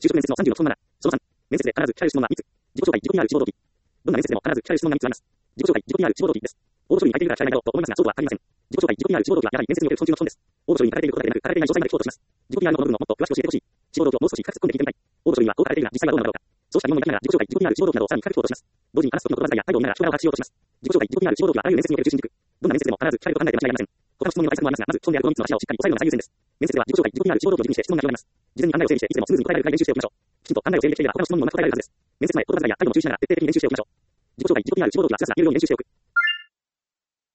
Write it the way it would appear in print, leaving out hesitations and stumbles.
就職面接の30の質問7。その3。面接で必ず聞かれる質問は3つ。自己紹介、自己 PR、志望動機。どんな面接でも必ず聞かれる質問が3つあります。自己紹介、自己 PR、志望動機です。応募書類に書いているから聞かれないだろうと思いますが、そうとは限りません。自己紹介、自己 PR、志望動機はやはり面接における基本中の基本です。応募書類に書かれていることだけでなく、書かれていない詳細まで聞こうとします。自己 PR のこの部分をもっと詳しく教えてほしい。志望動機をもう少し深く突っ込んで聞いてみたい。応募書類にはこう書かれているが、実際はどうなのだろうか。そうした疑問を抱きながら、自己紹介、自己 PR、志望動機などをさらに深く聞こうとします。同時に話す時の言葉遣いや態度を見ながら人柄を把握しようとします。自己紹介、自己 PR、志望動機はあらゆる面接における中心軸。どんな面接でも必ず聞かれると考えて間違いありません。他の質問には対策もありますが、まず基本であるこの3つの柱をしっかり押さえるのが最優先です。面接では自己紹介、自己 PR、志望動機を軸にして質問が広がります。事前に案内を整理して、いつでもスムーズに答えられるか練習しておきましょう。きちんと案内を整理できていれば他の質問にもうまく答えられるはずです。面接前、言葉遣いや態度も注意しながら徹底的に練習しておきましょう。自己紹介、自己 PR、志望動機はひたすら言えるように練習しておく。